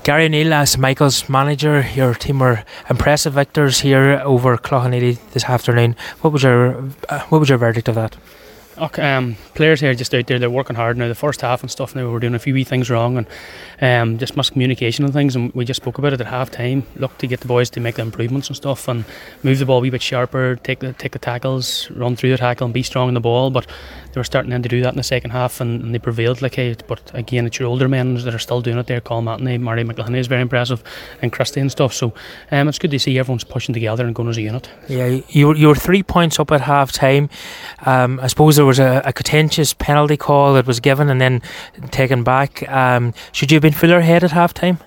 Gary O'Neill, as Michael's manager, your team were impressive victors here over Cloughaneely this afternoon. What was your verdict of that? Players here just out there, they're working hard now. The first half and stuff, now we were doing a few wee things wrong, and just miscommunication and things, and we just spoke about it at half time. Look to get the boys to make the improvements and stuff and move the ball a wee bit sharper, take the tackles, run through the tackle and be strong in the ball. But they were starting then to do that in the second half, and they prevailed. But again, it's your older men that are still doing it there. Colm Matney, Marty McElhinney is very impressive, and Christie and stuff. So it's good to see everyone's pushing together and going as a unit. Yeah, you were 3 points up at half time. I suppose there was a contentious penalty call that was given and then taken back. Should you have been fuller ahead at half time?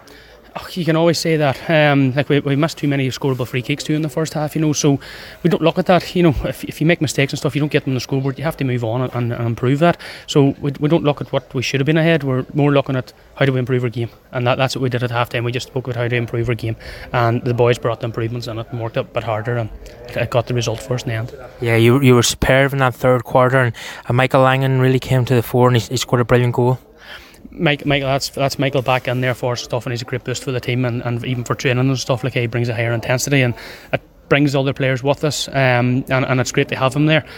You can always say that. We missed too many scoreable free kicks too in the first half, so we don't look at that. If you make mistakes and stuff, you don't get them on the scoreboard. You have to move on and improve that. So we don't look at what we should have been ahead. We're more looking at how do we improve our game, and that's what we did at half time. We just spoke about how to improve our game, and the boys brought the improvements in it and worked a bit harder, and it got the result for us in the end. Yeah, you were superb in that third quarter, and Michael Langan really came to the fore, and he scored a brilliant goal. Michael, that's Michael back in there for stuff, and he's a great boost for the team, and even for training and stuff. He brings a higher intensity, and it brings other players with us, and it's great to have him there.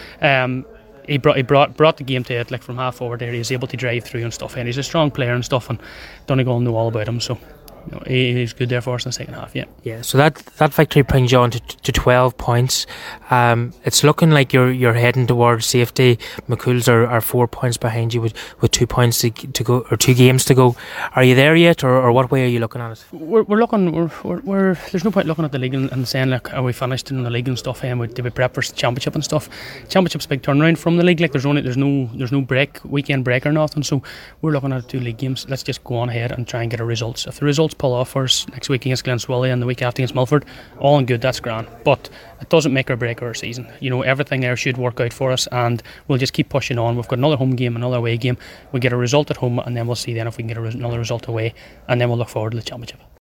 He brought the game to it, from half forward there. He was able to drive through and stuff, and he's a strong player and stuff, and Donegal know all about him, so he's good there for us in the second half. Yeah. So that victory brings you on to 12 points. It's looking like you're heading towards safety. McCool's are 4 points behind you with 2 points to go, or 2 games to go. Are you there yet, or what way are you looking at it? We're looking. We're there's no point looking at the league and saying are we finished in the league and stuff, and did we prep for the championship and stuff. Championship's a big turnaround from the league. There's no weekend break or nothing. So we're looking at 2 league games. Let's just go on ahead and try and get our results. If the results pull off for us next week against Glenswilly and the week after against Milford, all in good, that's grand, but it doesn't make or break our season. Everything there should work out for us, and we'll just keep pushing on. We've got another home game, another away game. We'll get a result at home, and then we'll see then if we can get another result away, and then we'll look forward to the championship.